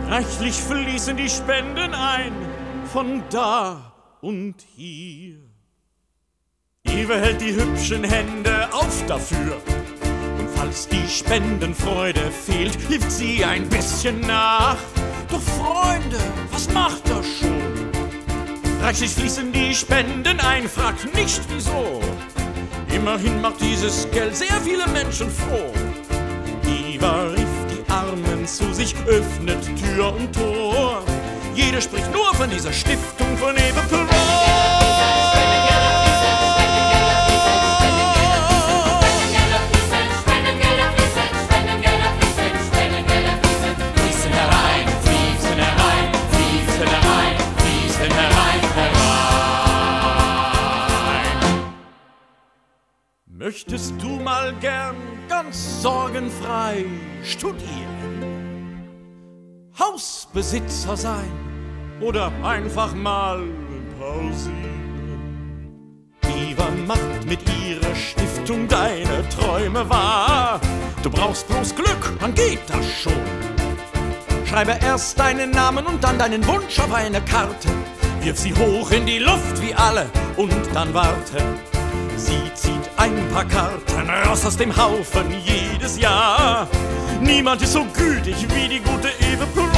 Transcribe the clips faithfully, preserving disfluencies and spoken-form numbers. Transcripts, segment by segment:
Reichlich fließen die Spenden ein, von da und hier. Iwe hält die hübschen Hände auf dafür. Und falls die Spendenfreude fehlt, hilft sie ein bisschen nach. Doch Freunde, was macht das schon? Reichlich fließen die Spenden ein, fragt nicht wieso. Immerhin macht dieses Geld sehr viele Menschen froh. Iwe rief die Armen zu sich, öffnet Tür und Tor. Jeder spricht nur von dieser Stiftung von Ewe Perron. Möchtest du mal gern ganz sorgenfrei studieren, Hausbesitzer sein oder einfach mal pausieren? Iwe macht mit ihrer Stiftung deine Träume wahr. Du brauchst bloß Glück, dann geht das schon. Schreibe erst deinen Namen und dann deinen Wunsch auf eine Karte. Wirf sie hoch in die Luft wie alle und dann warte. Sie zieht ein paar Karten raus aus dem Haufen jedes Jahr. Niemand ist so gütig wie die gute Ewe Perron.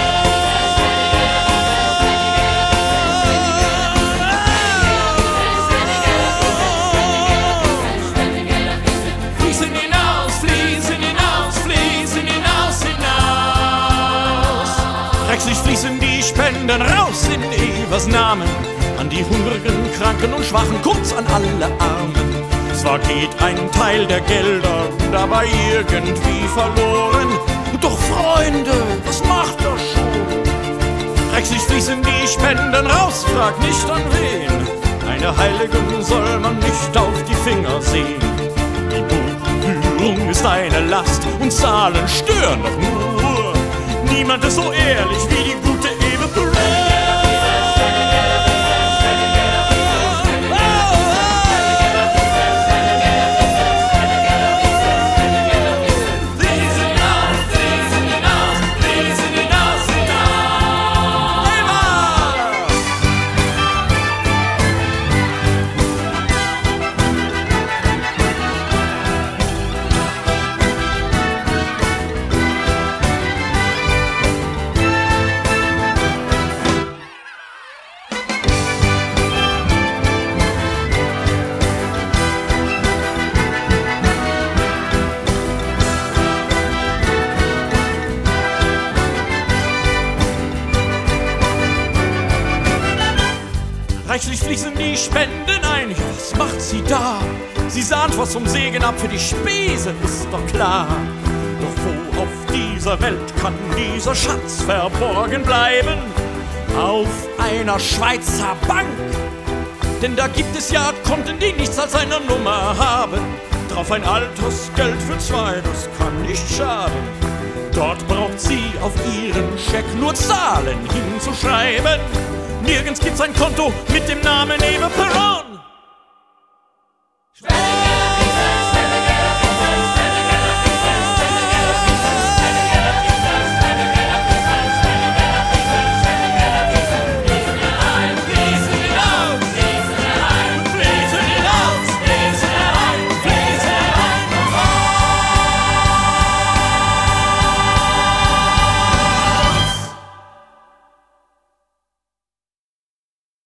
Fließen hinaus, fließen hinaus, fließen hinaus, hinaus. Reichlich fließen die Spenden raus in Ewes Namen. An die Hungrigen, Kranken und Schwachen, kurz an alle Armen. Zwar geht ein Teil der Gelder dabei irgendwie verloren, doch Freunde, was macht das schon? Reichlich fließen die Spenden raus, frag nicht an wen. Eine Heiligen soll man nicht auf die Finger sehen. Die Buchführung ist eine Last und Zahlen stören doch nur. Niemand ist so ehrlich wie die gute Ewe Perron. Reichlich fließen die Spenden ein, ja, was macht sie da? Sie sahnt was vom Segen ab, für die Spesen ist doch klar. Doch wo auf dieser Welt kann dieser Schatz verborgen bleiben? Auf einer Schweizer Bank. Denn da gibt es ja Konten, die nichts als eine Nummer haben. Drauf ein Altersgeld für zwei, das kann nicht schaden. Dort braucht sie auf ihren Scheck nur Zahlen hinzuschreiben. Nirgends gibt's ein Konto mit dem Namen Ewe Perron.